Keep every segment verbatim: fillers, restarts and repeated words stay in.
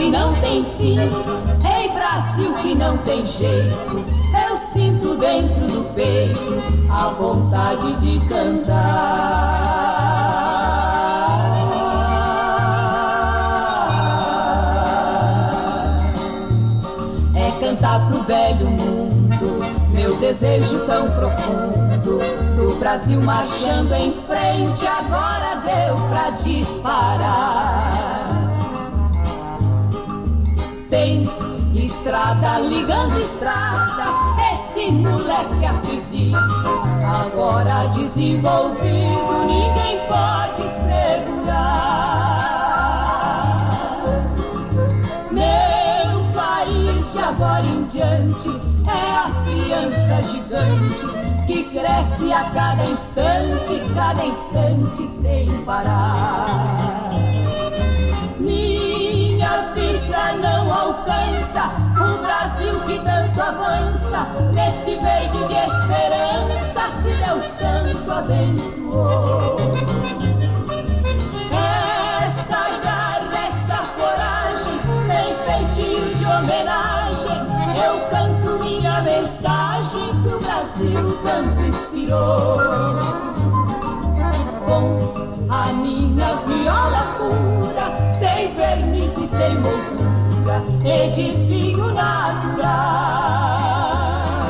que não tem fim. Ei, Brasil que não tem jeito, eu sinto dentro do peito a vontade de cantar. É cantar pro velho mundo meu desejo tão profundo, do Brasil marchando em frente, agora deu pra disparar. Tem estrada ligando estrada, esse moleque acredita, agora desenvolvido ninguém pode segurar. Meu país de agora em diante é a criança gigante que cresce a cada instante, cada instante sem parar. Minha vista não alcança o Brasil que tanto avança nesse meio de esperança que Deus tanto abençoou. Esta garra, esta coragem, sem feitio de homenagem, eu canto minha mensagem que o Brasil tanto inspirou. Com a minha viola pura, sem verniz e sem moldura, edifício natural.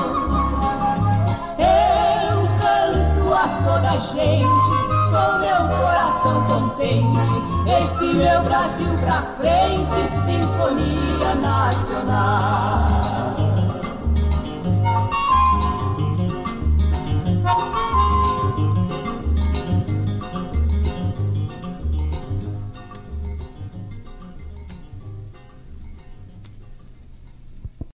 Eu canto a toda a gente, com meu coração contente, esse meu Brasil pra frente, sinfonia nacional.